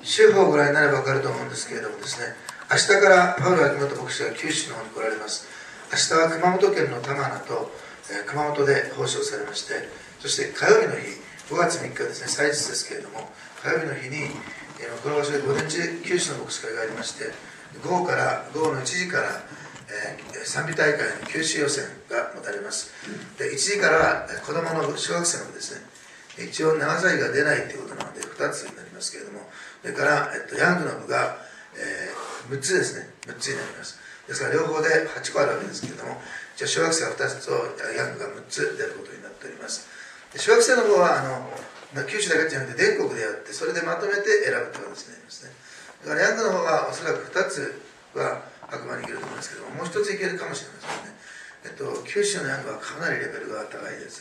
州法をご覧になれば分かると思うんですけれどもですね、明日からパウロ秋元牧師が九州の方に来られます。明日は熊本県の玉名と、熊本で奉仕をされまして、そして火曜日の日、5月3日ですね、祭日ですけれども、火曜日の日に、この場所で午前中、九州の牧師会がありまして、午後の1時から、賛美大会の九州予選が持たれます。で、1時からは子供の小学生のですね、一応7歳が出ないということなので2つになりますけれども、それから、ヤングの部が、6つですね、6つになります。ですから両方で8個あるわけですけれども、じゃあ小学生は2つとヤングが6つ出ることになっております。で小学生の方は九州だけじゃなくて全国でやって、それでまとめて選ぶという形になりますね。だからヤングの方はおそらく2つは白馬にいけると思いますけども、もう1ついけるかもしれませんね。九州のヤングはかなりレベルが高いです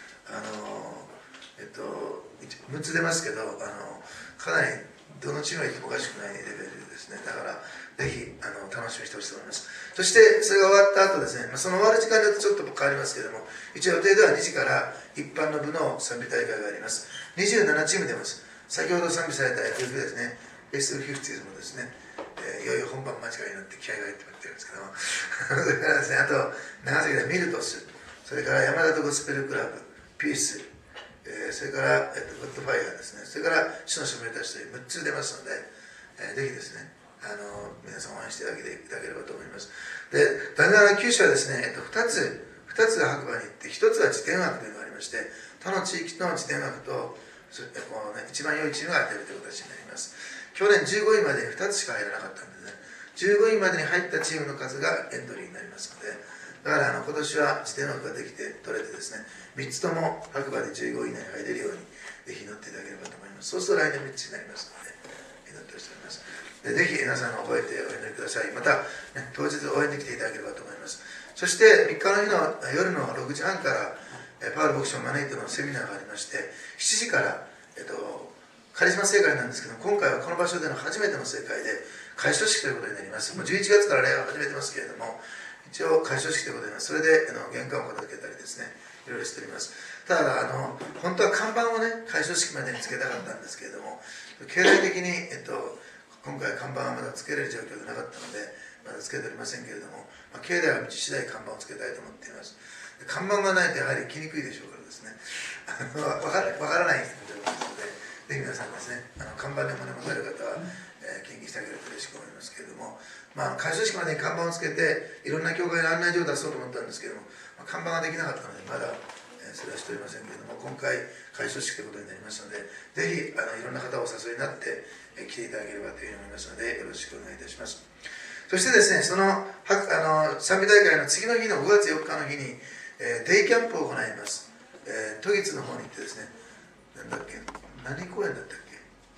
。6つ出ますけど、かなりどのチームがいてもおかしくないレベルですね。だからぜひ楽しみにしてほしいと思います。そしてそれが終わった後ですね、その終わる時間によってちょっと変わりますけれども、一応予定では2時から一般の部の賛美大会があります。27チーム出ます。先ほど賛美された FF ですね、S50 もですね、いよいよ本番間違いになって気合が入ってまってるんですけどもそれからですね、あと長崎でミルトス、それから山田とゴスペルクラブ、ピース、それから、グッドファイヤーですね、それから主のしもべたちという6つ出ますので、ぜひですね、皆さん応援していただければと思います。で、だんだん九州はですね、2つが白馬に行って、1つは自伝枠というのがありまして、他の地域の自伝枠と一番良いチームが当てるという形になります。去年15位までに2つしか入らなかったんですね。15位までに入ったチームの数がエントリーになりますので、だから今年は自伝枠ができて取れてですね、3つとも白馬で15位以内に入れるようにぜひ祈っていただければと思います。そうすると来年3つになりますので祈っております。でぜひ皆さん覚えてお祈りください。また、ね、当日応援できていただければと思います。そして3日の日の夜の6時半からパウロ牧師を招いてのセミナーがありまして、7時から、カリスマ聖会なんですけども、今回はこの場所での初めての聖会で開所式ということになります。もう11月から礼拝を始めてますけれども、一応開所式ということで、それで玄関を片付けたりですね、いろいろしております。ただ本当は看板をね、開所式までにつけたかったんですけれども、経済的に、今回看板はまだつけれる状況でなかったのでまだつけておりませんけれども、境内は道次第看板をつけたいと思っています。看板がないとやはり来にくいでしょうからですねわからない人もいますので、ぜひ皆さんですね、看板でもね持たれる方は、献金してあげると嬉しく思いますけれども、開所式までに看板をつけていろんな教会の案内状を出そうと思ったんですけれども、看板ができなかったのでまだそれはしておりませんけれども、今回開所式ということになりましたので、ぜひいろんな方をお誘いになって来ていただければというふうに思いますのでよろしくお願いいたします。そしてですね、その賛美大会の次の日の5月4日の日に、デイキャンプを行います。都立の方に行ってですね、何公園だったっけ、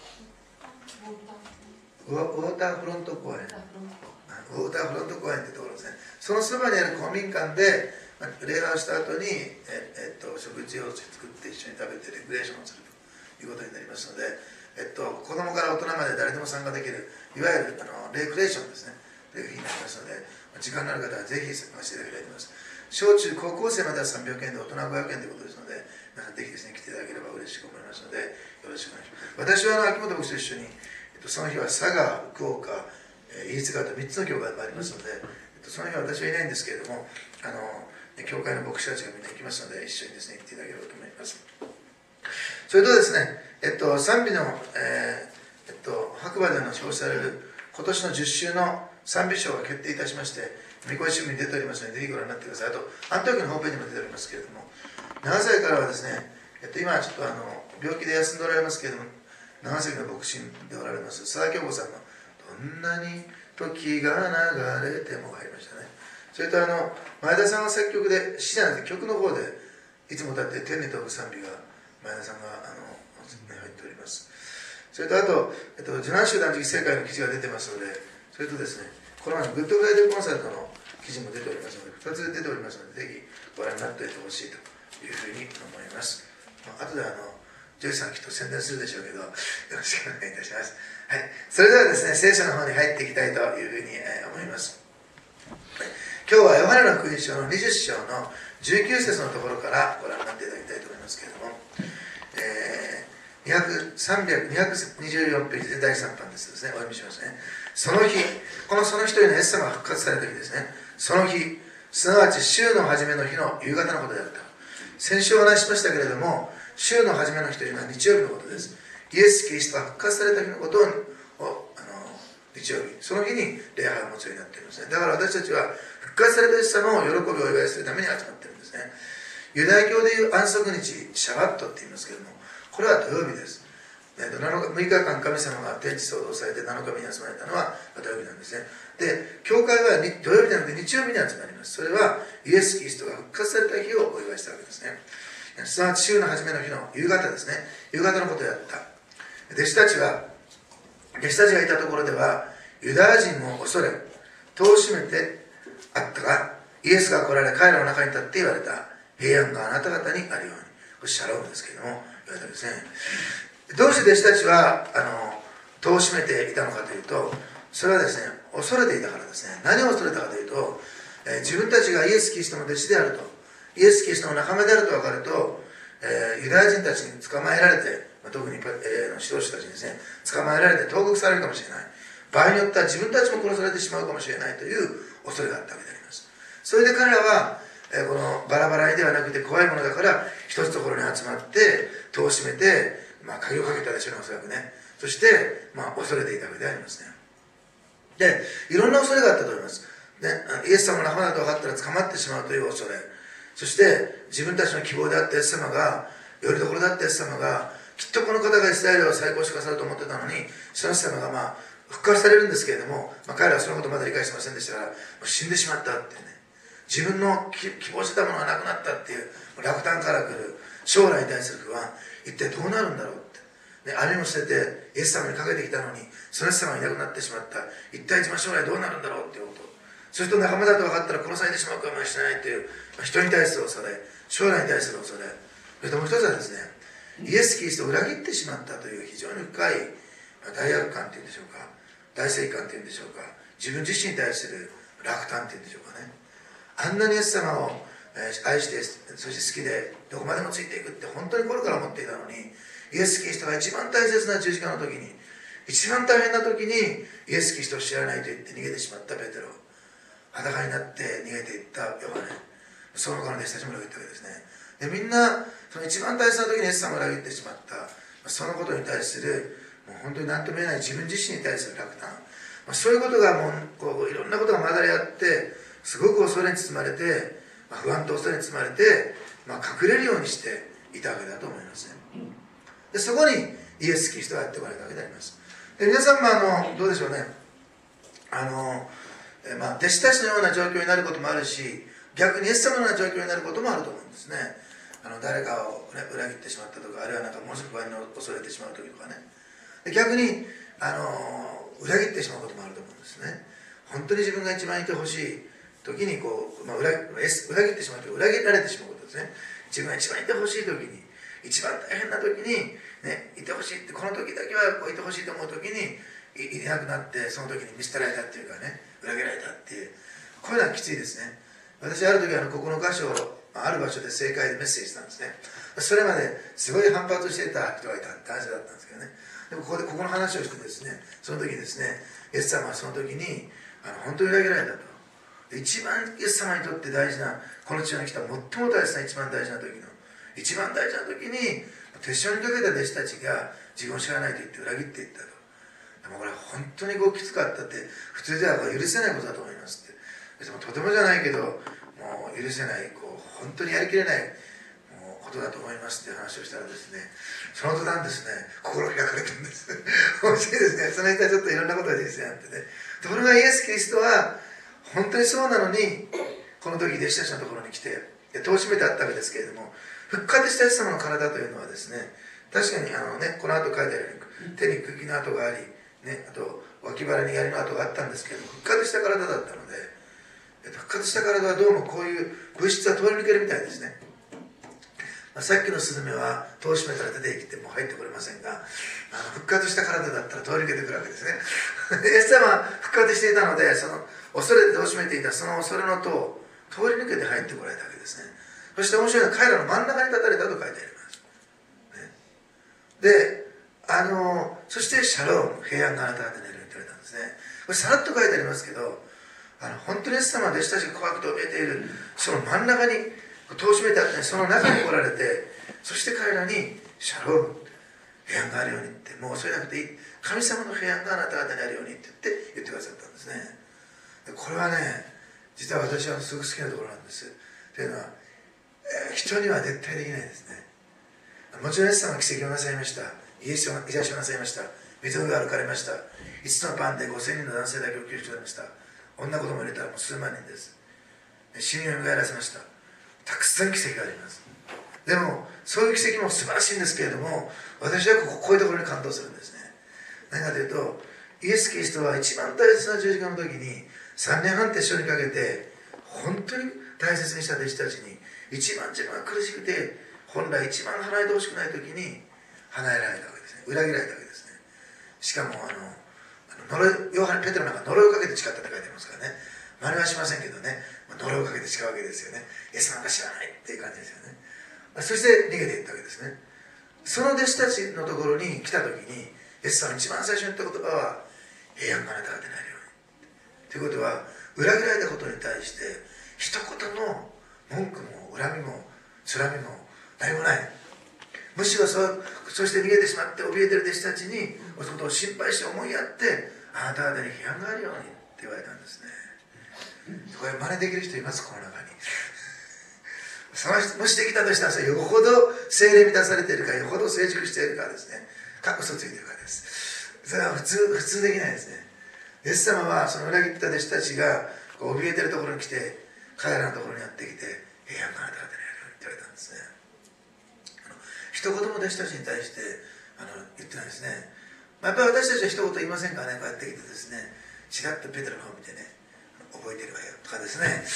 ウォーターフロント公園、ウォーターフロント公園というところですね。そのそばにある公民館で礼拝をした後に、食事を作って一緒に食べてレクレーションをするということになりますので、子供から大人まで誰でも参加できるいわゆるレクレーションですねという日になりますので、時間のある方はぜひ参加していただきたいと思います。小中高校生までは300円で大人は500円ということですので、皆さんぜひですね来ていただければ嬉しく思いますのでよろしくお願いします。私は秋元牧師と一緒に、その日は佐賀、福岡、飯塚と3つの教会がありますので、その日は私はいないんですけれども、教会の牧師たちがみんな行きますので一緒にですね行っていただければと思います。それとですね、賛美の、白馬での表示される今年の10週の賛美賞が決定いたしまして、御子新聞に出ておりますのでぜひご覧になってください。あとアントニオのホームページにも出ておりますけれども、長崎からはですね、今はちょっと病気で休んでおられますけれども、長崎の牧師でおられます佐田京子さんのどんなに時が流れてもが入りましたね。それと前田さんが作曲で、詩じゃなくて曲の方でいつも歌って天に飛ぶ賛美が前田さんが入っております。それとあと、受難集団時期聖会の記事が出てますので、それとですね、この前のグッドフライデーコンサートの記事も出ておりますので、2つ出ておりますので、ぜひご覧になっておいてほしいというふうに思います。後でジョイさんきっと宣伝するでしょうけど、よろしくお願いいたします。はい、それではですね、聖書の方に入っていきたいというふうに思います。今日はヨハネの福音書の20章の19節のところからご覧になっていただきたいと思いますけれども、 224ページで第3版ですね。お読みしますね。その日、このその日というのはイエス様が復活された日ですね。その日、すなわち週の初めの日の夕方のことであった。先週お話ししましたけれども、週の初めの日というのは日曜日のことです。イエス・キリストが復活された日のことを日曜日、その日に礼拝を持つようになっているんですね。だから私たちは復活されたイエス様を喜びをお祝いするために集まっているんですね。ユダヤ教でいう安息日、シャバットって言いますけれども、これは土曜日です。6日間神様が天地創造されて7日目に集まれたのは土曜日なんですね。で、教会は土曜日じゃなくて日曜日に集まります。それはイエス・キリストが復活された日をお祝いしたわけですね。すなわち週の初めの日の夕方ですね。夕方のことをやった。弟子たちがいたところではユダヤ人も恐れ戸を閉めてあったが、イエスが来られ彼らの中に立って言われた。平安があなた方にあるように。これシャロームですけれども言われたんですね。どうして弟子たちは戸を閉めていたのかというと、それはですね、恐れていたからですね。何を恐れたかというと、自分たちがイエス・キリストの弟子であると、イエス・キリストの仲間であると分かると、ユダヤ人たちに捕まえられて、特に、指導者たちにですね、捕まえられて投獄されるかもしれない。場合によっては自分たちも殺されてしまうかもしれないという恐れがあったわけであります。それで彼らは、このバラバラにではなくて怖いものだから一つところに集まって戸を閉めて、鍵をかけたでしょうね、おそらくね。そして、恐れていたわけでありますね。で、いろんな恐れがあったと思います。イエス様の仲間だと分かったら捕まってしまうという恐れ、そして自分たちの希望であったイエス様が、よりどころだったイエス様が、きっとこの方がイスラエルを最高しかさると思ってたのに、そのイエス様が復活されるんですけれども、彼らはそのことをまだ理解してませんでしたから、死んでしまったっていうね、自分の希望してたものがなくなったっていう落胆から来る将来に対する不安、一体どうなるんだろうって、ね、兄も捨ててイエス様にかけてきたのに、そのイエス様がいなくなってしまった、一体将来どうなるんだろうっていうこと、それと仲間だと分かったら殺されてしまうかもしれないという、人に対する恐れ、将来に対する恐れ、それともう一つはですね、イエス・キリストを裏切ってしまったという非常に深い罪悪感というんでしょうか、大正感というんでしょうか、自分自身に対する落胆というんでしょうかね。あんなにイエス様を愛して、そして好きでどこまでもついていくって本当に心から思っていたのに、イエス・キリストが一番大切な十字架の時に、一番大変な時にイエス・キリストを知らないと言って逃げてしまったペテロ、裸になって逃げていったヨハネ、その他の弟子たちも裏切ったわけですね。で、みんなその一番大切な時にイエス様を裏切ってしまった、そのことに対するもう本当に何とも言えない自分自身に対する落胆、そういうことがもういろんなことが混ざり合って、すごく恐れに包まれて、不安と恐れに包まれて、隠れるようにしていたわけだと思いますね。で、そこにイエス・キリストがやってこられたわけであります。で、皆さんもどうでしょうね、弟子たちのような状況になることもあるし、逆にイエス様のような状況になることもあると思うんですね。誰かを、裏切ってしまったとか、あるいはものすごく不安に恐れてしまう時とかね。で、逆に裏切ってしまうこともあると思うんですね。本当に自分が一番いてほしい時に裏切ってしまうという裏切られてしまうことですね。自分が一番いてほしい時に、一番大変な時に、ね、いてほしいって、この時だけはこういてほしいと思う時に いなくなって、その時に見捨てられたっていうかね、裏切られたっていう、こういうのはきついですね。私ある時ここの箇所をある場所で正解でメッセージしたんですね。それまですごい反発していた人がいた男性だったんですけどね。でもここの話をしてですね、その時ですね、イエス様はその時に本当に裏切られたと。一番イエス様にとって大事な、この地上に来た最も大切な一番大事な時に手塩にかけた弟子たちが自分を知らないと言って裏切っていったと。でもこれは本当にきつかったって、普通では許せないことだと思いますって。でもとてもじゃないけど、もう許せない、本当にやりきれないことだと思いますっていう話をしたらですね、その途端ですね、心開かれたんです。面白いですね。その人はちょっといろんなことが人生にあってね。ところがイエス・キリストは本当にそうなのに、この時弟子たちのところに来て戸を閉めてあったわけですけれども、復活したイエス様の体というのはですね、確かにこの後書いてあるように手に釘の跡があり、あと脇腹に槍の跡があったんですけれども、復活した体だったので、復活した体はどうもこういう物質は通り抜けるみたいですね。さっきのスズメは戸を閉めたら出てきても入ってこれませんが、復活した体だったら通り抜けてくるわけですね。イエス様は復活していたので、その恐れで戸を閉めていたその恐れの戸を通り抜けて入ってこられたわけですね。そして面白いのは彼らの真ん中に立たれたと書いてあります、ね、 でそしてシャローム、平安があなた方にあるようにと言われたんですね。これさらっと書いてありますけど、本当にイエス様は弟子たちが怖くて怯えているその真ん中に戸を閉めてあって、その中に来られて、そして彼らにシャローム、平安があるようにって、もうそれなくていい、神様の平安があなた方にあるようにって言ってくださったんですね。これはね、実は私はすごく好きなところなんです。というのは、人には絶対できないですね。もちろんイエス様は奇跡をなさいました。イエスは癒しをなさいました。水の上を歩かれました。5つのパンで5000人の男性だけを救出されました。女子供を入れたらもう数万人です。死にを蘇らせました。たくさん奇跡があります。でもそういう奇跡も素晴らしいんですけれども、私はこういうところに感動するんですね。何かというと、イエス・キリストは一番大切な十字架の時に3年半手塩にかけて本当に大切にした弟子たちに、一番自分が苦しくて本来一番離れてほしくない時に離れられたわけですね。裏切られたわけですね。しかもヨハネペテロなんか呪いをかけて誓ったって書いてありますからね。真似はしませんけどね、呪いをかけて誓うわけですよね。イエスなんか知らないっていう感じですよね。そして逃げていったわけですね。その弟子たちのところに来た時に、イエス様の一番最初に言った言葉は平安があなた方になるようにということは、裏切られたことに対して一言の文句も恨みもつらみも何もない。むしろそして逃げてしまって怯えている弟子たちにそのことを心配して思いやって、あなた方に平安があるようにって言われたんですね。これ真似できる人います？この中に。その人もしできたとしたら、よほど聖霊満たされているか、よほど成熟しているかですね、かっこ嘘ついているかです。それは普通できないですね。イエス様はその裏切った弟子たちが怯えているところに来て、彼らのところにやってきて、平安があなた方にあるようにって言われたんですね。一言も弟子たちに対して言ってないですね。やっぱり私たちは一言言いませんからね。こうやってきてですね、ちらっとペテロの方を見てね、覚えてるわよとかですね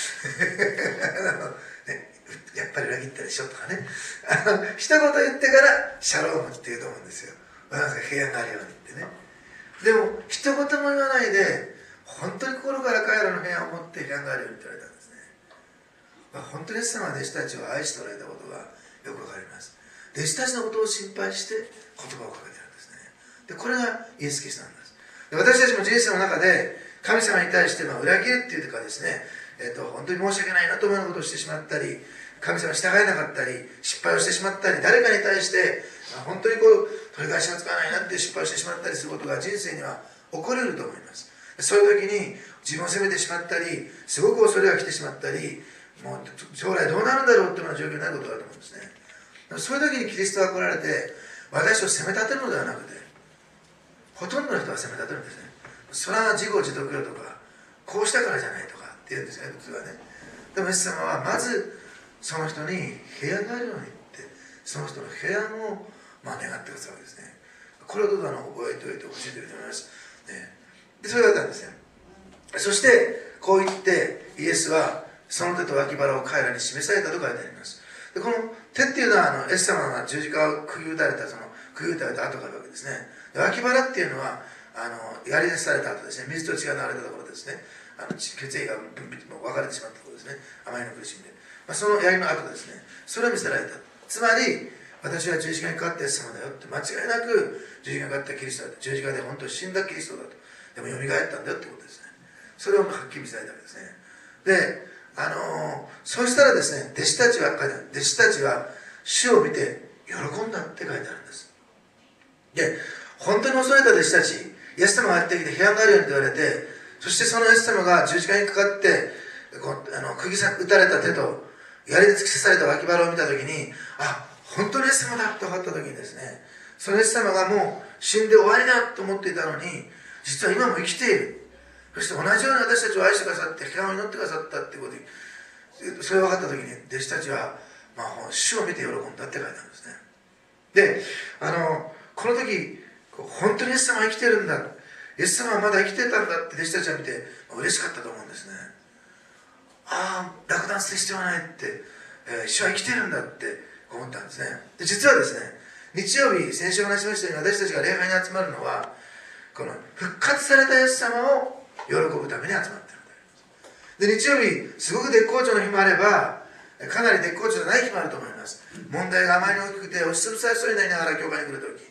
やっぱり裏切ったでしょとかね、一言言ってからシャロームって言うと思うんですよ。平安があるようにってね。でも一言も言わないで、本当に心から彼らの平安を持って平安があるようにって言われたんですね。本当にイエス様は弟子たちを愛しておられたことがよくわかります。弟子たちのことを心配して言葉をかけてるんですね。でこれがイエス・キリストなんです。で私たちも人生の中で神様に対して裏切るっていうかですね、本当に申し訳ないなと思うようなことをしてしまったり、神様に従えなかったり、失敗をしてしまったり、誰かに対して本当に取り返しがつかないなっていう失敗をしてしまったりすることが人生には起こり得ると思います。そういう時に自分を責めてしまったり、すごく恐れが来てしまったり、もう将来どうなるんだろうっていうような状況になることがあると思うんですね。そういう時にキリストが来られて、私を責め立てるのではなくて、ほとんどの人は責め立てるんですね。それは自業自得よとか、こうしたからじゃないとかって言うんですね、普通はね。でもイエス様はまずその人に平安があるようにって、その人の平安を願ってくださるわけですね。これをどうぞ覚えておいてほしいと思います、ね。でそれだったんですね。そしてこう言ってイエスはその手と脇腹を彼らに示されたと書いてあります。でこの手っていうのはイエス様が十字架を釘打たれた後があるわけですね。で脇腹っていうのは槍で刺された後ですね、水と血が流れたところですね、血液が分かれてしまったところですね、あまりの苦しみで、その槍の後ですね、それを見せられた。つまり私は十字架にかかったイエス様だよって、間違いなく十字架にかかったキリストだと、十字架で本当に死んだキリストだと、でも蘇ったんだよってことですね。それをはっきり見せられたわけですね。でそうしたらですね、弟子たちは主を見て喜んだって書いてあるんです。で本当に恐れた弟子たち、イエス様がやってきて平安があるようにと言われて、そしてそのイエス様が十字架にかかって釘打たれた手と槍で突き刺された脇腹を見た時に、本当にイエス様だと分かった時にですね、そのイエス様がもう死んで終わりだと思っていたのに、実は今も生きている、そして同じように私たちを愛してくださって平安を祈ってくださったってことに、それが分かった時に弟子たちは、主を見て喜んだって書いてあるんですね。でこの時本当にイエス様は生きてるんだ、イエス様はまだ生きてたんだって弟子たちは見て嬉しかったと思うんですね。落胆する必要はないって、主は生きてるんだって思ったんですね。で実はですね、日曜日、先週話しましたように、私たちが礼拝に集まるのはこの復活されたイエス様を喜ぶために集まっているんで、日曜日すごく絶好調の日もあれば、かなり絶好調じゃない日もあると思います。問題があまりに大きくて押しつぶされそうになりながら教会に来るとき、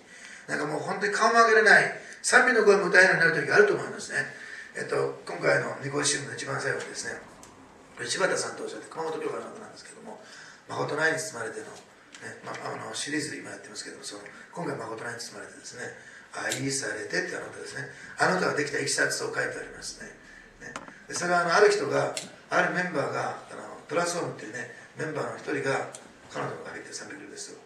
なんかもう本当に顔も上げれない、賛美の声も歌えないようになる時があると思いますね。今回のニコイ新聞の一番最後にですね、柴田さんとおっしゃって熊本教会の方なんですけども、誠の愛に包まれての、ね、シリーズで今やってますけども、今回誠の愛に包まれてですね、愛されてってあの歌ですね、あの歌ができたいきさつを書いてありますね。でそれはある人が、あるメンバーがトランスフォームっていうねメンバーの一人が彼女が入って賛美歌ですよ。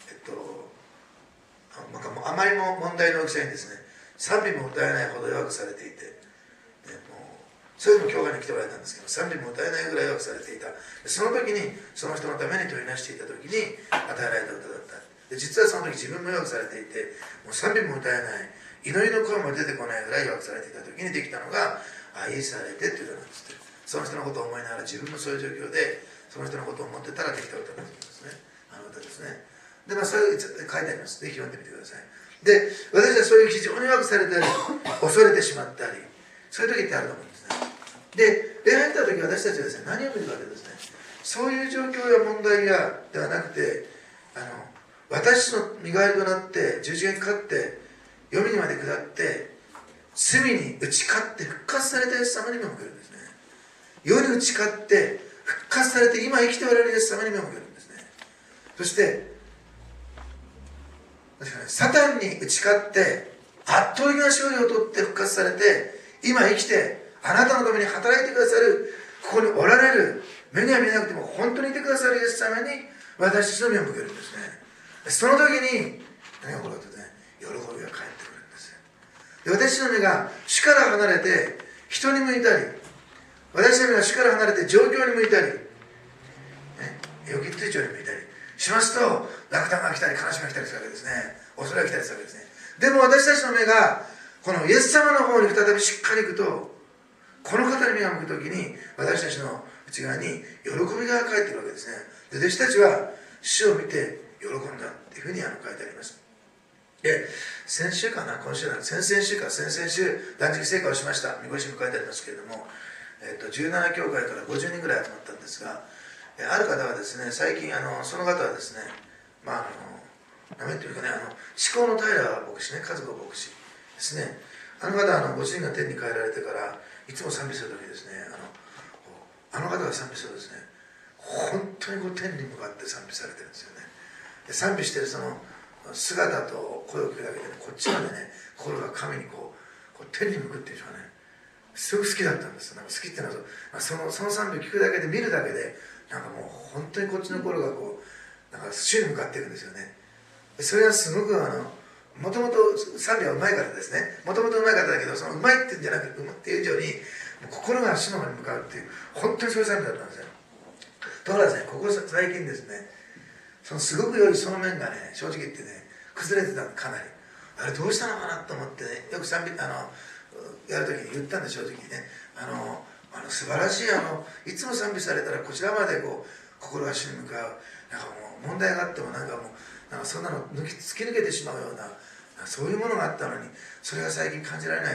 なんかもうあまりも問題の大きさにですね、賛美も歌えないほど弱くされていて、もうそういうのも教会に来ておられたんですけど、賛美も歌えないぐらい弱くされていた。その時にその人のために取りなしていた時に与えられた歌だった。で実はその時自分も弱くされていて、もう賛美も歌えない、祈りの声も出てこないぐらい弱くされていた時にできたのが愛されてっていう歌なんですって。その人のことを思いながら自分もそういう状況でその人のことを思ってたらできた歌なんですね。あの歌ですね。でそういう書いてあります。ぜひ読んでみてください。で私はそういう非常に弱くされたり恐れてしまったり、そういう時ってあると思うんですね。で礼拝に来た時私たちはですね、何を見るかというとですね、そういう状況や問題やではなくて、私の身代わりとなって十字架にかかって黄泉にまで下って罪に打ち勝って復活されたイエス様に目を向けるんですね。世に打ち勝って復活されて今生きておられるイエス様に目を向けるんですね。そしてサタンに打ち勝って圧倒的な勝利を取って復活されて今生きてあなたのために働いてくださる、ここにおられる、目には見えなくても本当にいてくださるイエス様に私たちの目を向けるんですね。その時に何が起こるかというとね、喜びが返ってくるんですよ。で私の目が主から離れて人に向いたり、私の目が主から離れて状況に向いたり、良き追徴に向いたりしますと、落胆が来たり悲しみが来たりするわけですね。恐れが来たりするわけですね。でも私たちの目がこのイエス様の方に再びしっかり行くと、この方に目が向く時に私たちの内側に喜びが返ってくるわけですね。で弟子たちは主を見て喜んだっていうふうに書いてあります。で先週かな、今週な、先々週か先々週断食聖火をしました。見越しに書いてありますけれども、17教会から50人ぐらい集まったんですが、ある方はですね、最近その方はですね、何ていうかね、思考の平牧師ね、和子牧師ですね。あの方はご主人が天に帰られてからいつも賛美する時ですね、あの方が賛美するとですね、本当に天に向かって賛美されてるんですよね。で賛美してるその姿と声を聞くだけで、ね、こっちまでね、心が神にこう天に向くっていう人がね、すごく好きだったんです。なんか好きっていうのはその賛美を聞くだけで、見るだけで、なんかもう本当にこっちの心がなんか主に向かっていくんですよね。それはすごくもともと賛美はうまい方ですね。もともとうまい方だけど、そのうまいっていうんじゃなくて、っていう以上に心が主の方に向かうっていう、本当にそういう賛美だったんですよ。ところがですね、ここ最近ですね、そのすごく良いその面がね、正直言ってね、崩れてたの、かなり。あれどうしたのかなと思ってね、よく賛美やるときに言ったんで、正直にね、素晴らしいいつも賛美されたらこちらまで心が主に向かう、なんかもう問題があってもなんかそんなの突き抜けてしまうような、そういうものがあったのに、それが最近感じられないって、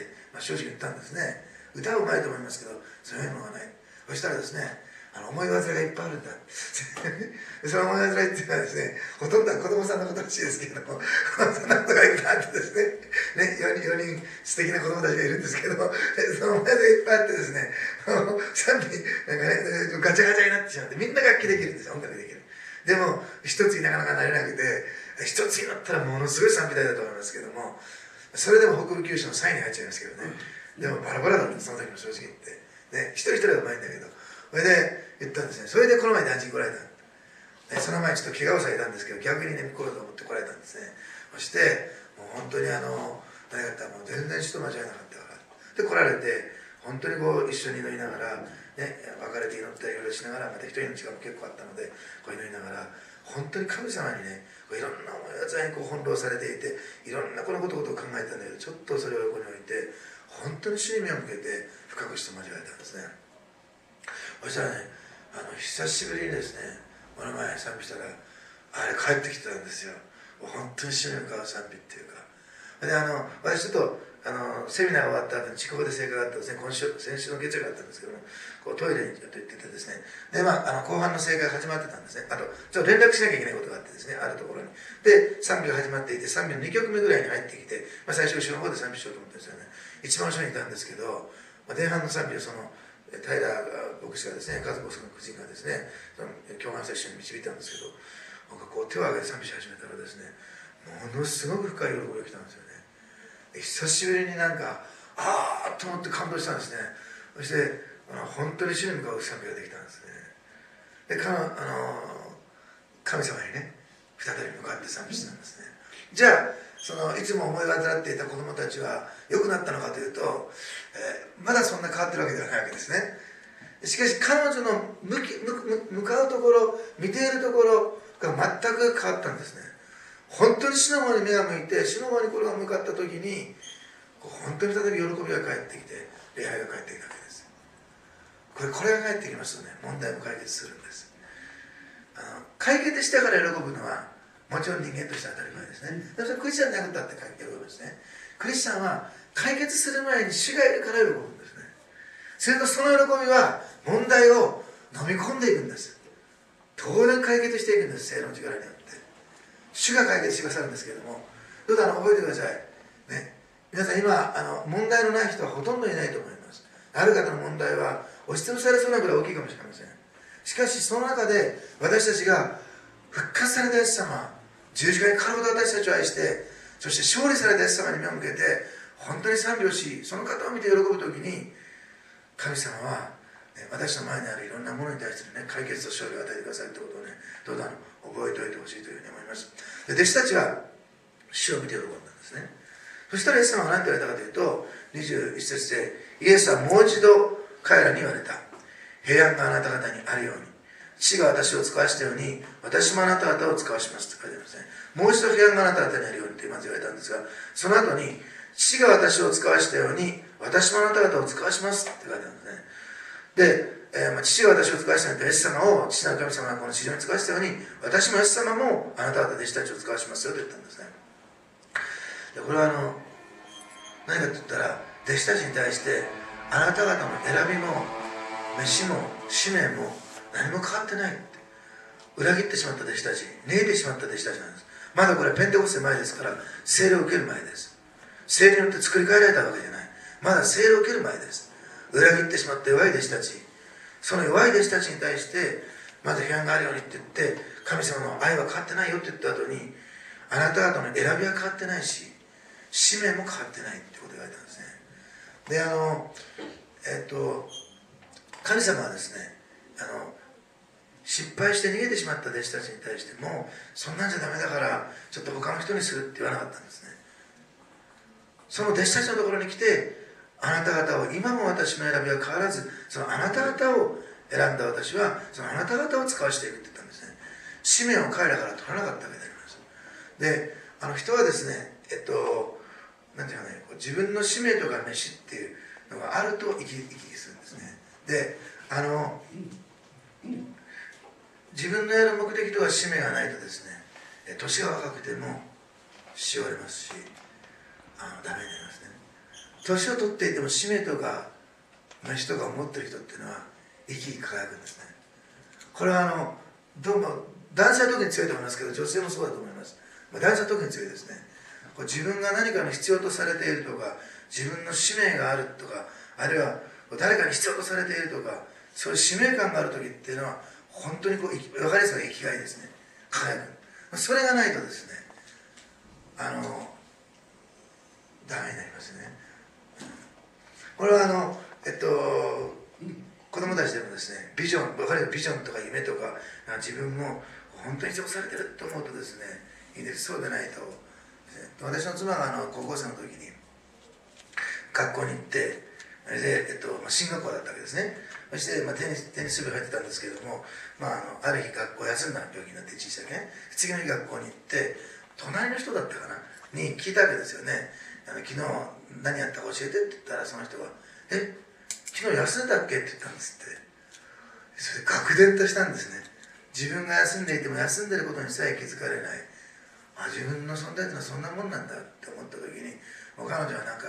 正直言ったんですね。歌はうまいと思いますけど、そういうものがない。そしたらですね、思い煩いがいっぱいあるんだその思い煩いっていうのはですね、ほとんどは子供さんのことらしいですけれども、そんなことがいっぱいあってですね、4人素敵な子供たちがいるんですけども、その思い煩いがいっぱいあってですね、賛美なんかね、ガチャガチャになってしまって、みんな楽器できるんですよ、音楽できる。でも一つになかなかなれなくて、一つになったらものすごい賛美隊だと思いますけども、それでも北部九州の3位に入っちゃいますけどね、でもバラバラだった、その時も正直言って、ね、一人一人はうまいんだけど、それで言ったんですね。それでこの前断食来られた、その前ちょっと怪我をされたんですけど、逆にね、来ようと思って来られたんですね。そしてもう本当に何やったらもう全然人間違いなかったからで来られて、本当に一緒に祈りながら、ね、別れて祈ったりいろいろしながら、また一人の時間も結構あったので祈りながら、本当に神様にね、いろんな思いがに翻弄されていて、いろんなこのことを考えたんだけど、ちょっとそれを横に置いて本当に主に目を向けて深くして間違えたんですね。そしたらね、久しぶりにですね、この前賛美したらあれ帰ってきてたんですよ。本当に主に向かう賛美っていうか。で私ちょっとセミナーが終わった後に筑豊で聖火があったですね、先週の月曜日があったんですけども、こうトイレにちょっと行っててですね、で後半の聖火が始まってたんですね。あとちょっと連絡しなきゃいけないことがあってですね、あるところにで賛美が始まっていて、賛美の2曲目ぐらいに入ってきて、最初後ろの方で賛美しようと思ったんですよね。一番後ろにいたんですけど、前半の賛美をその平牧師がですね、和子さんの夫人がですね、その共犯者一緒に導いたんですけど、僕がこう手を挙げて賛美し始めたらですね、ものすごく深い喜びが来たんですよね。久しぶりになんかあーっと思って感動したんですね。そして本当に主に向かう賛美ができたんですね。で神様にね再び向かって賛美したんですね。じゃあいつも思い患っていた子供たちは良くなったのかというと、まだそんな変わってるわけではないわけですね。しかし彼女の向かうところ、見ているところが全く変わったんですね。本当に主の方に目が向いて、主の方にこれが向かった時に本当に再び喜びが返ってきて、礼拝が返ってきたわけです。これが返ってきますとね、問題も解決するんです。解決してから喜ぶのはもちろん人間として当たり前ですね。でもそれクリスチャンじゃなくたって喜ぶんですね。クリスチャンは解決する前に主がいるから喜ぶんですね。するとその喜びは問題を飲み込んでいくんです。当然解決していくんです、聖霊の力によって。主が解決してくださるんですけれども、どうぞ覚えてくださいね。皆さん今問題のない人はほとんどいないと思います。ある方の問題は押しつぶされそうなくらい大きいかもしれません。しかしその中で私たちが復活されたイエス様、十字架にかかるほど私たちを愛して、そして勝利されたイエス様に目を向けて本当に賛美をし、その方を見て喜ぶときに、神様は、私の前にあるいろんなものに対して、解決と勝利を与えてくださるということをね、どうぞ覚えておいてほしいというふうに思います。で弟子たちは主を見て喜んだんですね。そしたらイエス様は何て言われたかというと、21節でイエスはもう一度彼らに言われた。平安があなた方にあるように、父が私を使わしたように私もあなた方を使わしますって書いてありますね。もう一度平安があなた方にあるようにってまず言われたんですが、その後に父が私を使わしたように私もあなた方を使わしますって書いてあるんですね。で、父が私を使わしたようにイエス様を父なる神様がこの地上に使わしたように、私もイエス様もあなた方弟子たちを使わしますよと言ったんですね。でこれは何かと言ったら、弟子たちに対してあなた方の選びも飯も使命も何も変わってないって、裏切ってしまった弟子たち、逃げてしまった弟子たちなんです。まだこれペンテコステ前ですから、聖霊を受ける前です。聖霊によって作り変えられたわけじゃない。まだ聖霊を受ける前です。裏切ってしまった弱い弟子たち、その弱い弟子たちに対してまず平安があるようにって言って、神様の愛は変わってないよって言った後に、あなた方の選びは変わってないし使命も変わってないってことが言われたんですね。で神様はですね、失敗して逃げてしまった弟子たちに対しても、そんなんじゃダメだからちょっと他の人にするって言わなかったんですね。その弟子たちのところに来て、あなた方を、今も私の選びは変わらず、そのあなた方を選んだ私はそのあなた方を使わしていくって言ったんですね。使命を彼らから取らなかったわけであります。で人はですね、なんていうかね、自分の使命とか飯っていうのがあると生き生きするんですね。で自分のやる目的とか使命がないとですね、年が若くてもしおれますし、ダメになりますね。年を取っていても使命とか飯とかを持ってる人っていうのは生き生き輝くんですね。これはどうも男性は特に強いと思いますけど、女性もそうだと思います。男性は特に強いですね。自分が何かの必要とされているとか、自分の使命があるとか、あるいは誰かに必要とされているとか、そういう使命感がある時っていうのは本当に分かりやすい生きがいですね。輝く。それがないとですね、ダメになりますね。これは子供たちでもですね、ビジョンとか夢とか自分も本当に必要とされてると思うとですね、いいです。そうでないと、私の妻が高校生の時に学校に行って、で、進学校だったわけですね。そして、テニス部入ってたんですけれども、ある日学校休んだ病気になって小さいね、次の日学校に行って隣の人だったかなに聞いたわけですよね。昨日何やったか教えてって言ったら、その人が「昨日休んだっけ?」って言ったんですって。それで愕然としたんですね。自分が休んでいても休んでることにさえ気づかれない、自分の存在というのはそんなもんなんだって思った時に、もう彼女はなんか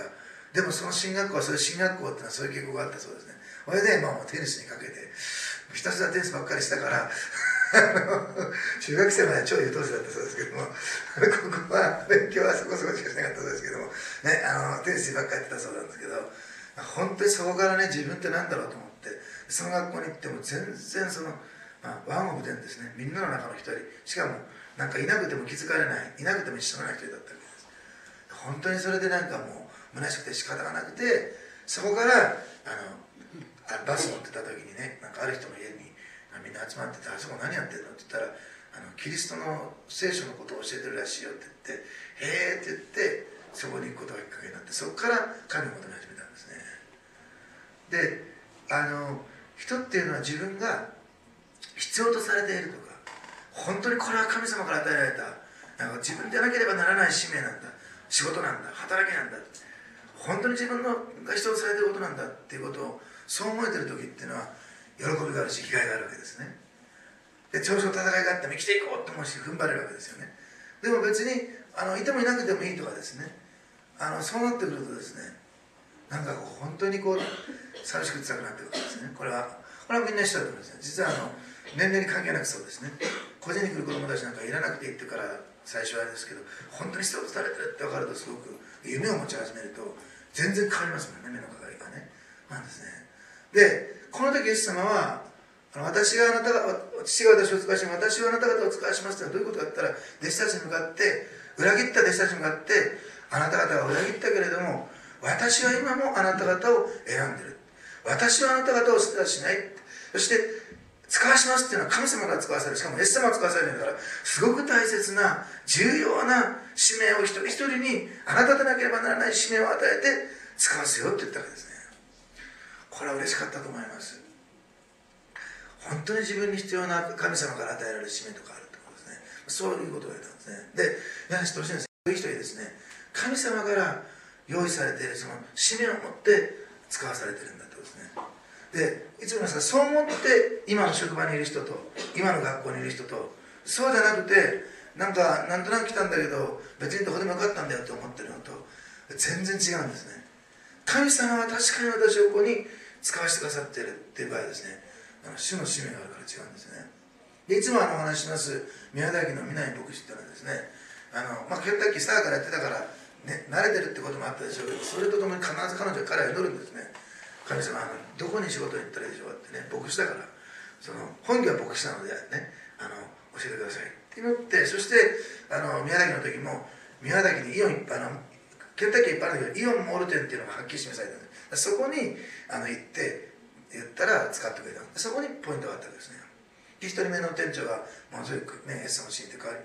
でもその進学校はそういう進学校っていうのはそういう傾向があったそうですね。それで、もうテニスにかけてひたすらテニスばっかりしたから中学生までは超優等生だったそうですけどもここは勉強はそこそこしかしなかったそうですけども、ね、テニスばっかりやってたそうなんですけど、本当にそこからね、自分って何だろうと思って、その学校に行っても全然その、ワンオブデンですね、みんなの中の一人、しかもなんかいなくても気づかれない、いなくても一緒のない一人だったわけです。本当にそれでなんかもう虚しくて仕方がなくて、そこからバス乗ってた時にね、なんかある人の家にみんな集まってて、あそこ何やってんのって言ったら、キリストの聖書のことを教えてるらしいよって言って、へえって言って、そこに行くことがきっかけになって、そこから神を求め始めたんですね。で、人っていうのは自分が必要とされているとか、本当にこれは神様から与えられた、なんか自分でなければならない使命なんだ、仕事なんだ、働きなんだ、本当に自分が必要とされていることなんだっていうことをそう思えてる時っていうのは喜びがあるし、生きがいがあるわけですね。で、長所戦いがあっても生きていこうと思うし、踏ん張れるわけですよね。でも別にいてもいなくてもいいとかですね、そうなってくるとですね、なんか本当に寂しく辛くなってくるんですね。これはみんな一緒だと思うんですね。実は年齢に関係なくそうですね。個人に来る子供たちなんかいらなくていいってから最初はあれですけど、本当に必要とされてるって分かると、すごく夢を持ち始めると全然変わりますもんね、目の輝きがね。なんですね。で、この時イエス様は父が私を使わし、私はあなた方を使わしますとはどういうことかって言ったら、弟子たちに向かって、裏切った弟子たちに向かって、あなた方は裏切ったけれども、私は今もあなた方を選んでる。私はあなた方を捨てはしない。そして、使わしますっていうのは神様が使わされる。しかもイエス様が使わされるんだから、すごく大切な、重要な使命を一人一人に、あなたでなければならない使命を与えて、使わせようって言ったわけですね。これは嬉しかったと思います。本当に自分に必要な神様から与えられる使命とかあるってことですね。そういうことを言ったんですね。で、皆さん知ってほしいんです。一人一人ですね、神様から用意されているその使命を持って使わされているんだってことですね。で、いつも言いますが、そう思って今の職場にいる人と、今の学校にいる人と、そうじゃなくて、なんとなく来たんだけど、別にどこでもよかったんだよって思ってるのと、全然違うんですね。神様は確かに私をここに使わせてくださっているっていう場合はですね、主の使命があるから違うんですね。で、いつもお話しします宮崎の南牧師っていうのはですね、ケンタッキースターからやってたから、ね、慣れてるってこともあったでしょうけど、それとともに必ず彼は祈るんですね。神様、どこに仕事に行ったらいいでしょうかってね、牧師だから、本業は牧師なのでね、教えてくださいって祈って、そして宮崎の時も、宮崎にイオンケンタッキーいっぱいあるんだけど、イオンモール店っていうのがはっきり示されたんで、そこに行って言ったら使ってくれた。そこにポイントがあったわけですね。で、1人目の店長がものすごくね、SMC って変わって、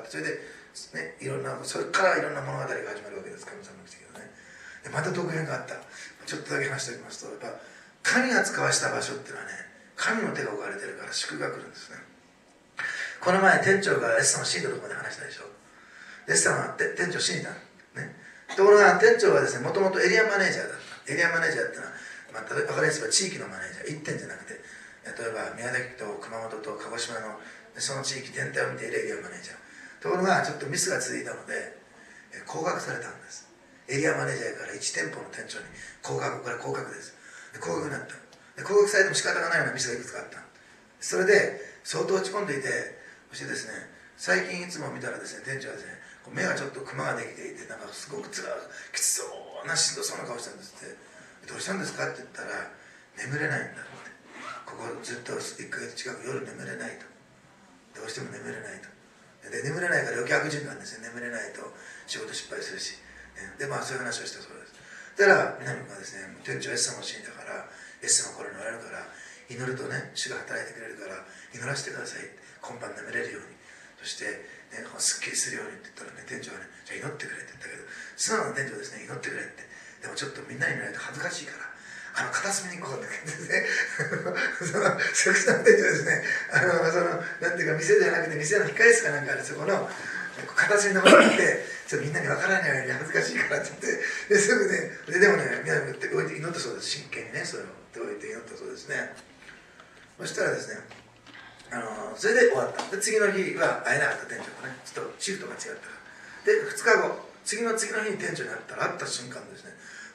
それで、ね、それからいろんな物語が始まるわけです、神様の奇跡がね。で、また続編があった。ちょっとだけ話しておきますと、やっぱ神が使わした場所っていうのはね、神の手が置かれてるから祝福が来るんですね。この前店長が S さんを死んだところで話したでしょ。S さんは店長死んだ、ね、ところが店長はですね、もともとエリアマネージャーだった。エリアマネージャーっていうのは、分かりやすい地域のマネージャー、1店じゃなくて、例えば宮崎と熊本と鹿児島のその地域全体を見ているエリアマネージャー。ところがちょっとミスが続いたので降格されたんです。エリアマネージャーから1店舗の店長に降格、これ降格です。降格になった。で、降格されても仕方がないようなミスがいくつかあった。それで相当落ち込んでいて、そしてですね、最近いつも見たらですね、店長はですね、目がちょっとクマができていて、なんかすごくきつそうなしんどそうな顔してるんですって。どうしたんですかって言ったら、眠れないんだって。ここずっと1ヶ月近く夜眠れないと。どうしても眠れないと。で、眠れないから余計悪循環ですね。眠れないと仕事失敗するし。で、そういう話をしたそうです。だから南君はですね、店長 S さんも死んだから、S さんはこれにおられるから、祈るとね、主が働いてくれるから祈らせてください。今晩眠れるように。そして、ね、すっきりするようにって言ったらね、店長はね、じゃあ祈ってくれって言ったけど、素直な店長ですね、祈ってくれって。でもちょっとみんなに見られると恥ずかしいから、片隅に行こうって言ってね、セクシーな店長ですね、なんていうか、店じゃなくて、店の控え室かなんかで、そこの片隅の方に行って、みんなに分からないように恥ずかしいからって言って、ですぐね、でもね、皆さん置いて祈ったそうです、真剣にね、それを置いて祈ったそうですね。そしたらですね、それで終わった。で、次の日は会えなかった店長がね、ちょっとシフトが違ったから。で、2日後、次の日に店長に会ったら、会った瞬間ですね、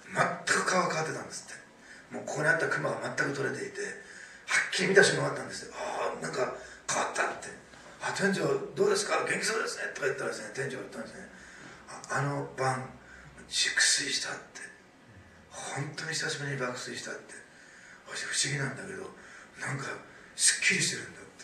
全く顔が変わってたんですって。もうここにあったクマが全く取れていて、はっきり見た瞬間があったんですよ。ああ、なんか変わったって。あ、店長どうですか、元気そうですねとか言ったらですね、店長が言ったんですね、あの晩熟睡したって、本当に久しぶりに爆睡したって、私不思議なんだけど、なんかすっきりしてるんだって、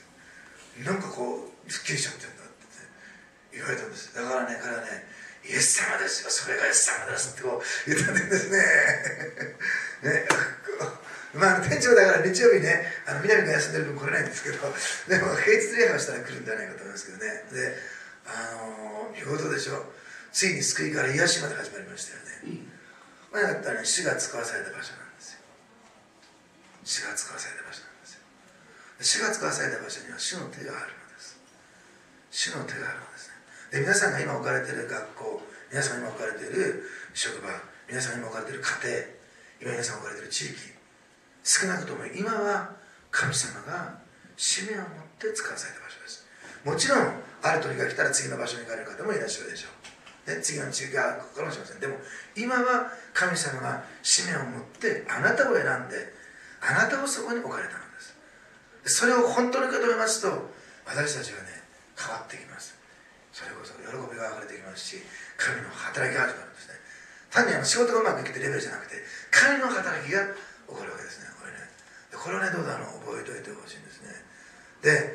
なんかこうすっきりしちゃってるんだって言われたんです。だからね、彼はね、イエス様ですよ、それがイエス様ですってこう言ったんですね。ね、まあ、店長だから日曜日ね、南が休んでる分来れないんですけど、でも平日礼拝をしたら来るんじゃないかと思いますけどね。で、見事でしょ。ついに救いから癒しまで始まりましたよね。これだったらね、主が使わされた場所なんですよ。主が使わされた場所なんですよ。主が使わされた場所には主の手があるのです。主の手があるのですね。で、皆さんが今置かれている学校、皆さんが今置かれている職場、皆さんが今置かれている家庭、今皆さんが置かれている地域、少なくとも今は神様が使命を持って使わされた場所です。もちろんある時が来たら次の場所に行かれる方もいらっしゃるでしょう、ね、次の地域があるかもしれません。でも今は神様が使命を持ってあなたを選んであなたをそこに置かれたのです。それを本当に受け止めますと私たちはね、変わってきます。それこそ喜びが溢れてきますし、神の働きが始まるんですね。単に仕事がうまくいくってレベルじゃなくて、神の働きが起こるわけですね。これをね、どうぞ覚えておいてほしいんですね。で、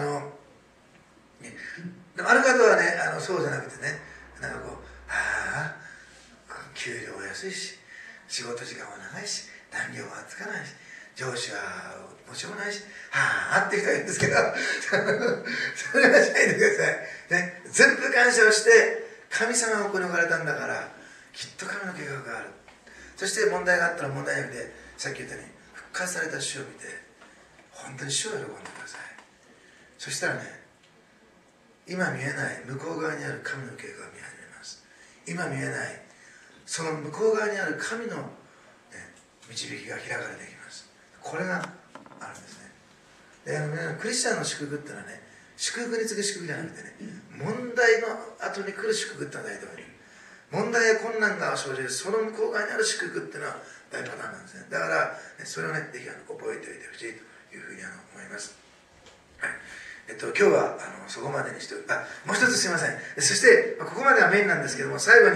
でもある方はね、そうじゃなくてね、なんかこう、ああ、給料は安いし、仕事時間は長いし、残業はつかないし、上司はもちろんないし、はあって人がいるんですけど、それはしないでください。ね、全部感謝をして、神様がここに置かれたんだから、きっと神の計画がある。そして問題があったら問題なくて、さっき言ったように、復活された主を見て本当に主を喜んでください。そしたらね、今見えない向こう側にある神の計画が見始めます。今見えないその向こう側にある神の、導きが開かれてきます。これがあるんですね。で、クリスチャンの祝福っていうのはね、祝福に次ぐ祝福じゃなくてね、問題の後に来る祝福ってのは大体問題や困難が生じるその向こう側にある祝福っていうのは大パターンなんですね。だから、それをね、ぜひ覚えておいてほしいというふうに思います。はい。今日はそこまでにしてもう一つすいません。そしてここまではメインなんですけども、最後に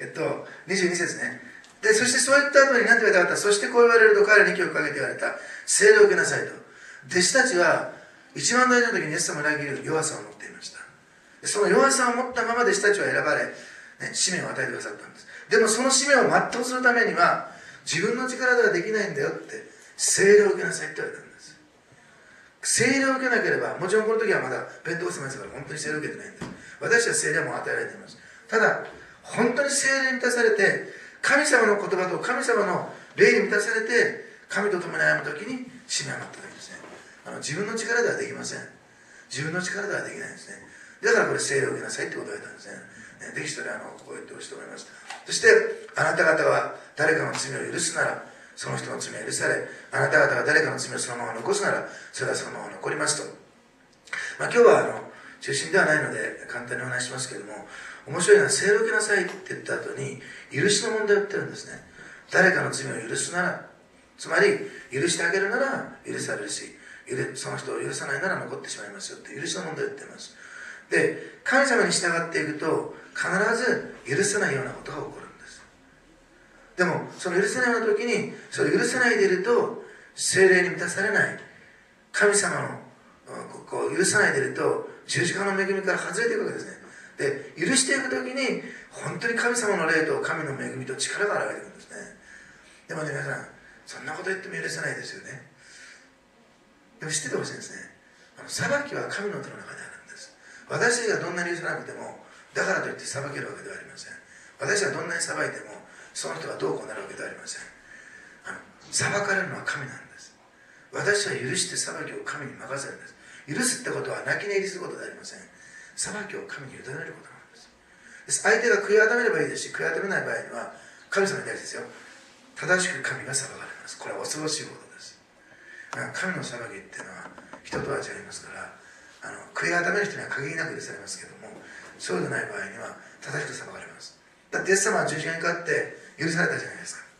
22節ね。で、そしてそういった後に何て言われたかった。そしてこう言われると彼らに息をかけて言われた。聖霊を受けなさいと。弟子たちは一番大事な時にイエス様を裏切る弱さを持っていました。その弱さを持ったまま弟子たちは選ばれ、使命を与えてくださったんです。でもその使命を全うするためには自分の力ではできないんだよって聖霊を受けなさいって言われたんです。聖霊を受けなければ、もちろんこの時はまだペンテコステですから本当に聖霊を受けてないんです。私は聖霊も与えられています。ただ本当に聖霊に満たされて神様の言葉と神様の霊に満たされて神と共に歩む時に使命を持った時ですね。自分の力ではできません。自分の力ではできないんですね。だからこれ聖霊を受けなさいってことを言われたんですね。ぜひそれ覚えてほしいと思います。そしてあなた方は誰かの罪を許すならその人の罪は許され、あなた方が誰かの罪をそのまま残すならそれはそのまま残りますと。今日は中心ではないので簡単にお話しますけれども、面白いのは聖霊を受けなさいって言った後に許しの問題を言ってるんですね。誰かの罪を許すなら、つまり許してあげるなら許されるし、その人を許さないなら残ってしまいますよって許しの問題を言っています。で、神様に従っていくと必ず許せないようなことが起こるんです。でもその許せないような時にそれを許せないでいると聖霊に満たされない、神様のこう許さないでいると十字架の恵みから外れていくわけですね。で、許していく時に本当に神様の霊と神の恵みと力が現れていくんですね。でもね、皆さんそんなこと言っても許せないですよね。でも知っててほしいんですね。裁きは神の手の中にあるんです。私がどんなに許さなくてもだからといって裁けるわけではありません。私がどんなに裁いてもその人がどうこうなるわけではありません。裁かれるのは神なんです。私は許して裁きを神に任せるんです。許すってことは泣き寝入りすることではありません。裁きを神に委ねることなんです。相手が悔い改めればいいですし、悔い改めない場合には神様に対してですよ、正しく神が裁かれます。これは恐ろしいことです。神の裁きっていうのは人とは違いますから、悔い改める人には限りなく許されますけども、そうでない場合には正しく裁かれます。だってイエス様は十字架にかかって許されたじゃないですか。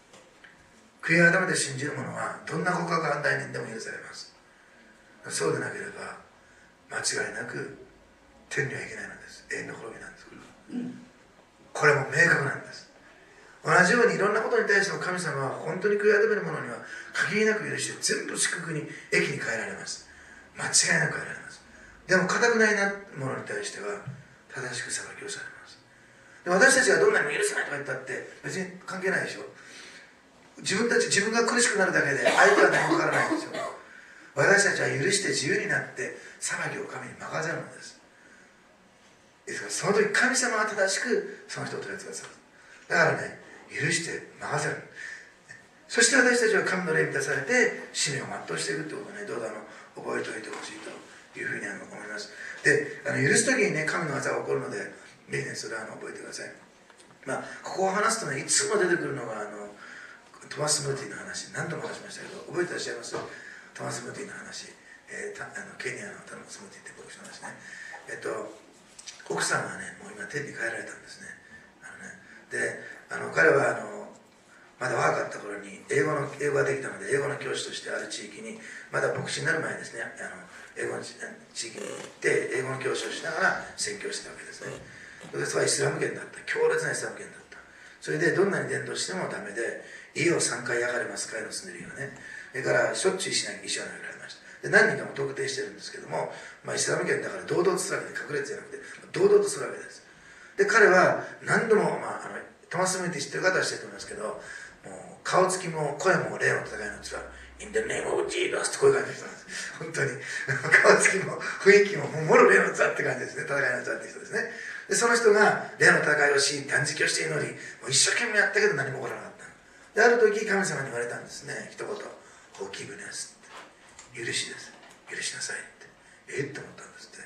悔い改めて信じる者はどんな告白反対人でも許されます。そうでなければ間違いなく天には行けないのです。永遠の滅びなんです。これも明確なんです。同じようにいろんなことに対しても神様は本当に悔い改める者には限りなく許して全部祝福に益に変えられます。間違いなく変えられます。でも固くないな者に対しては正しく裁きをされます。で私たちがどんなにも許せないとか言ったって別に関係ないでしょ。自分が苦しくなるだけで相手は何も分からないんですよ。私たちは許して自由になって裁きを神に任せるのです。ですからその時神様は正しくその人を取り扱いする。だからね、許して任せる。そして私たちは神の霊に満たされて使命を全うしていくということをね、どうぞ覚えておいてほしいというふうに思います。で、許す時にね、神の技が起こるので、ぜひね、それは覚えてください。ここを話すとね、いつも出てくるのがトマス・ムーティーの話、何度も話しましたけど、覚えてらっしゃいます？トマス・ムーティーの話、ケニアのトマス・ムーティーって牧師の話ね。奥さんはね、もう今天に帰られたんですね。で、彼はまだ若かった頃に英語ができたので、英語の教師としてある地域に、まだ牧師になる前ですね、英語の地域に行って英語の教師をしながら宣教してたわけですね。それはイスラム圏だった。強烈なイスラム圏だった。それでどんなに伝道してもダメで、家を3回焼かれます、彼の住んでる家はね。それからしょっちゅう石を投げられました。で何人かも特定してるんですけども、イスラム圏だから堂々とするわけで、隠れてじゃなくて堂々とするわけです。で彼は何度も、トマス・ムーティー知ってる方は知ってると思いますけど、もう顔つきも声も霊の戦いのうちは In the name of Jesus ってこういう感じの人なんです。本当に顔つきも雰囲気ももろ霊の座って感じですね。戦いの座って人ですね。でその人が霊の戦いをし断食をして祈り、もう一生懸命やったけど何も起こらなかった。である時神様に言われたんですね。一言 Forgiveness って許しです。許しなさいってって思ったんですって。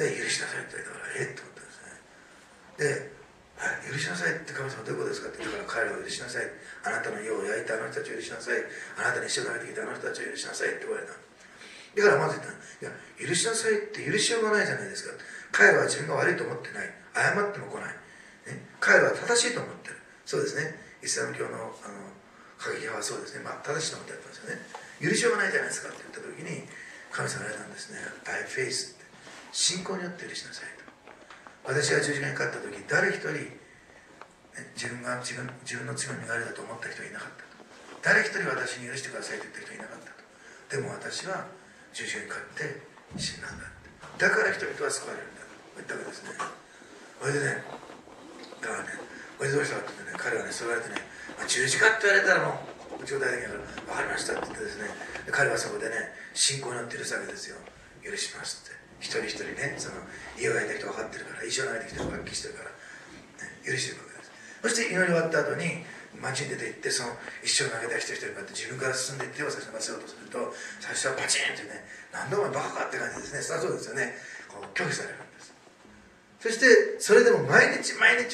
で許しなさいって言ったからって思ったんですね。で許しなさいって神様どういうことですかって言ったから、彼らを許しなさい、あなたの家を焼いたあの人たちを許しなさい、あなたに石を投げてきたあの人たちを許しなさいって言われた。だからまず言ったいや許しなさいって許しようがないじゃないですか。彼らは自分が悪いと思ってない、謝っても来ない、ね、彼らは正しいと思ってる。そうですね、イスラム教の過激派はそうですね、正しいと思ってやってますよね。許しようがないじゃないですかって言った時に神様が言われたんですね。By faith って信仰によって許しなさいと。私が十字架にかかった時、誰一人、自分の罪の身代わりだと思った人はいなかったと。誰一人私に許してくださいと言った人はいなかったと。でも私は十字架にかかって死んだんだって。だから人々は救われるんだと言ったわけですね。それでね、だからね、これどうしたかって言ってね、彼はね、そう言われてね、十字架って言われたらもう、うちの大的には分かりましたって言ってですね、彼はそこでね、信仰によって許すわけですよ。許しますって。一人一人ね、その家を焼いた人分かってるから、石を投げた人が発揮してるから、ね、許してるわけです。そして祈り終わった後に街に出て行って、その石を投げた人一人に向かって自分から進んでいって手を差し伸ばせようとすると、最初はパチンってね、なんだお前バカかって感じですね。そうですよね。こう拒否されるんです。そしてそれでも毎日許しの祈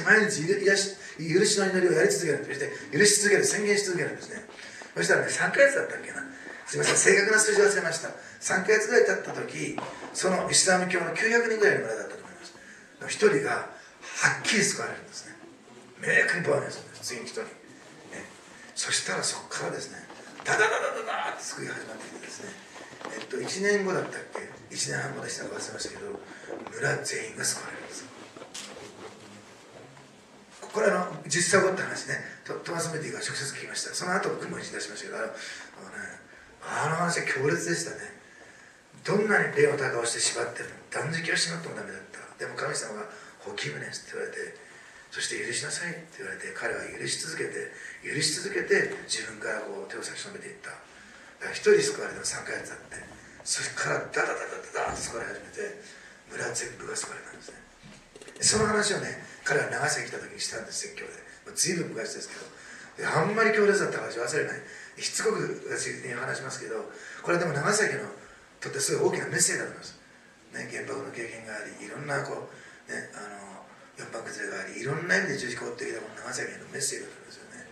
りをやり続ける。そして許し続ける、宣言し続けるんですね。そしたらね、3ヶ月だったっけな、すいません、正確な数字忘れました。3ヶ月ぐらい経った時、そのイスラム教の900人ぐらいの村だったと思います。一人がはっきり救われるんですね。明確にパワーにするんです、次の人に、ね、そしたらそこからですね、ダダダダダダって救いが始まってきてですね、1年後だったっけ、1年半後でしたか忘れましたけど、村全員が救われるんです。これ実際起こった話ね、トマス・ムーティーが直接聞きました。その後僕も一日出しましたけど、あの話は強烈でしたね。どんなに霊の高をして縛っても断食をしなくてもダメだった。でも神様が「ホキムネス」って言われて、そして「許しなさい」って言われて、彼は許し続けて自分からこう手を差し伸べていった。だから一人救われても3ヶ月経って、それからダダダダダダッと救われ始めて、村全部が救われたんですね。その話をね、彼は長崎来た時にしたんです、説教で。随分昔ですけど、あんまり強烈だった話忘れない。しつこく私に話しますけど、これでも長崎のとってすごい大きなメッセージだと思います、ね、原爆の経験があり、いろんなこう、ね、四番崩れがあり、いろんな意味で十字架を追ってきたこの長崎へのメッセージだと思いますよね。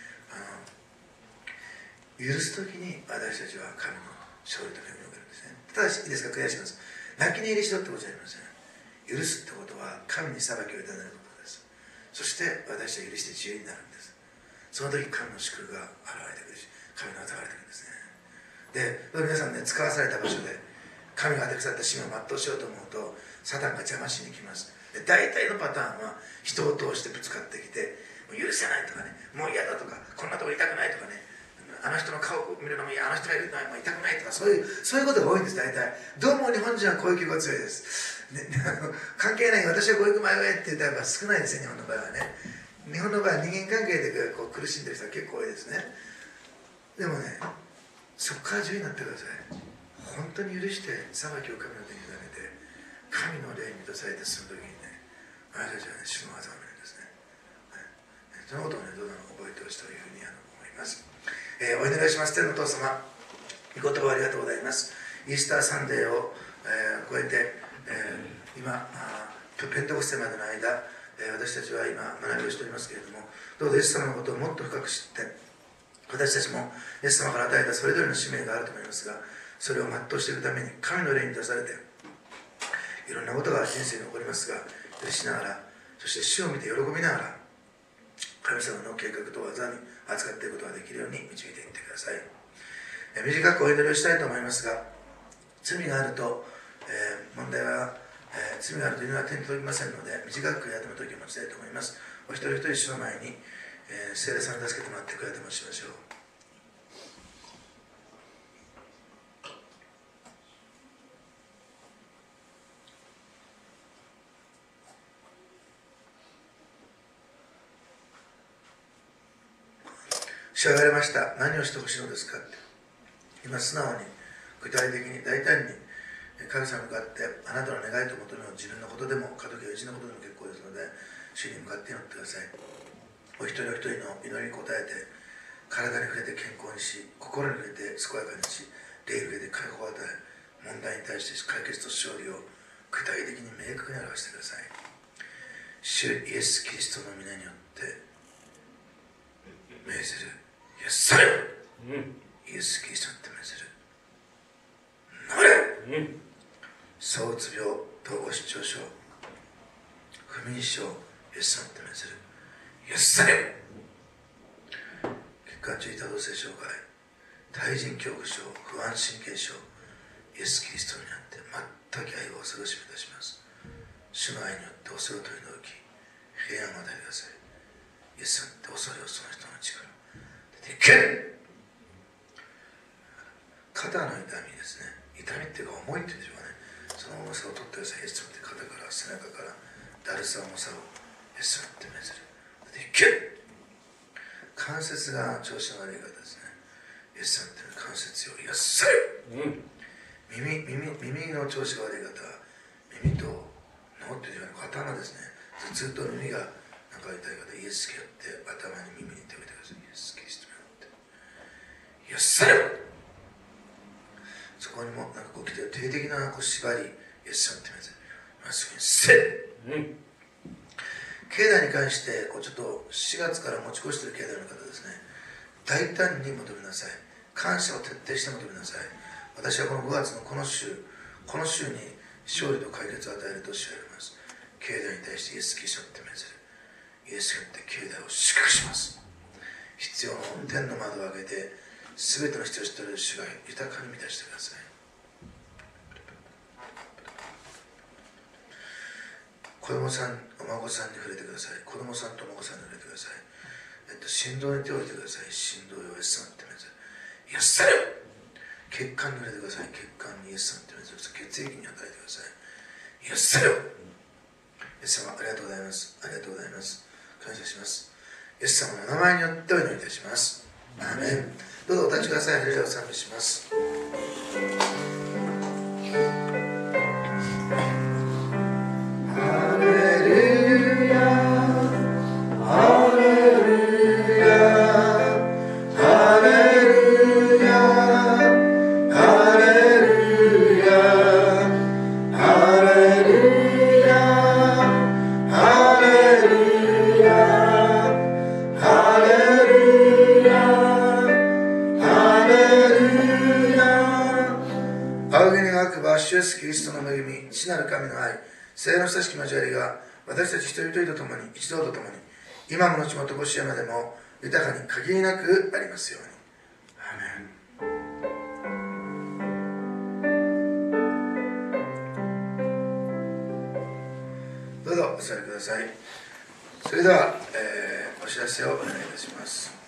許す時に私たちは神の勝利と恵みを受けるんですね。ただしいいですか、繰り返します。泣き寝入りしろってことじゃありません。許すってことは神に裁きをいただくことです。そして私は許して自由になるんです。 その時神の祝福が現れてくるし、神の技が現れてくるんですね。で、皆さんね、使わされた場所で神が与えくださった使命を全うしようと思うと、サタンが邪魔しに来ます。で、大体のパターンは人を通してぶつかってきて、もう許せないとかね、もう嫌だとか、こんなところ痛くないとかね、あの人の顔を見るのも嫌、あの人がいるのはもう痛くないとか、そういうことが多いんです。大体どうも日本人はこういう気が強いです、ね、関係ない、私はこういう前へって言ったら少ないですね、日本の場合はね。日本の場合は人間関係でこう苦しんでる人は結構多いですね。でもね、そこから自由になってください。本当に許して裁きを神の手に委ねて、神の霊に満たされて進む時にね、あなたたちはね、主の技を見るんですね。そのことをね、どうぞ覚えてほしいというふうに思います。お祈りします。天のお父様、御言葉ありがとうございます。イースターサンデーを、超えて、今ペンテコステまでの間、私たちは今学びをしておりますけれども、どうぞイエス様のことをもっと深く知って、私たちもイエス様から与えたそれぞれの使命があると思いますが、それを全うしていくために神の霊に出されて、いろんなことが人生に起こりますが、許しながら、そして主を見て喜びながら、神様の計画と技に扱っていくことができるように導いていってください。短くお祈りをしたいと思いますが、罪があると、問題は、罪があるというのは手に届きませんので、短く悔い改めときを持ちたいと思います。お一人一人主の前に、聖霊さんに助けてもらって悔い改めをしましょう。主は言われました。何をしてほしいのですかって。今素直に、具体的に、大胆に神様に向かって、あなたの願いと求めを自分のことでも、家族や友人のことでも結構ですので、主に向かって祈ってください。お一人お一人の祈りに応えて、体に触れて健康にし、心に触れて健やかにし、霊に触れて解放を与え、問題に対して解決と勝利を具体的に明確に表してください。主イエス・キリストの皆によって命ずる。イエスされよ、イエス・キリストによって命ずる。なれ、躁うつ病、統合失調症、不眠症、イエスさんによって命ずる。イエスされよ、血管中多動性障害、対人恐怖症、不安神経症、イエス・キリストにあって全く愛を恐ろしくいたします。主の愛によって恐れを取り除き、平安を与えてください。イエスさんって恐れをその人の力出ていけ。肩の痛みですね。痛みっていうか重いっていうんでしょうかね。その重さを取ってください。イエスさんって肩から背中からだるさ重さをイエスさんって命ずる。出ていけ。関節が調子の悪い方ですね。イエスさんって関節を癒される。耳の調子が悪い方は耳と脳っていうような頭ですね。頭痛と耳がなんか痛い方、イエスによって頭に耳に手を入れてください。イエス・キリストによって癒される。そこにもなんかこう来て定的なこう縛り、イエスさんって言うんです。まっすぐにせっ。境内に関してこうちょっと4月から持ち越している境内の方ですね。大胆に求めなさい。感謝を徹底して求めなさい。私はこの5月のこの週に勝利と解決を与えると主は言われます。境内に対してイエス・キリストって命ずる。イエスによって境内を祝福します。必要の天の窓を開けて、すべての必要を知っている主が豊かに満たしてください。子供さん、お孫さんに触れてください。子供さんとお孫さんに触れてください。心臓に手を置いてください。心臓をイエス様って命ずる。イエスされよ。血管に触れてください。血管にイエス様って命ずる。血液に与えてください。イエスされよ。イエス様ありがとうございます。ありがとうございます。感謝します。イエス様の名前によってお祈りいたします。アーメン。どうぞお立ちください。ハレルヤを賛美します。ハレルヤ、ハレルヤ、ハレルヤ、ハレルヤ、ハレルヤ、ハレルヤ、ハレルヤ、ハレルヤ。仰ぎ願くば主イエスキリストの恵み、父なる神の愛、聖霊の親しき交わりが私たち一人一人と共に、一同と共に、今も後もとこしえまでも豊かに限りなくありますように。アーメン。どうぞお座りください。それでは、お知らせをお願いいたします。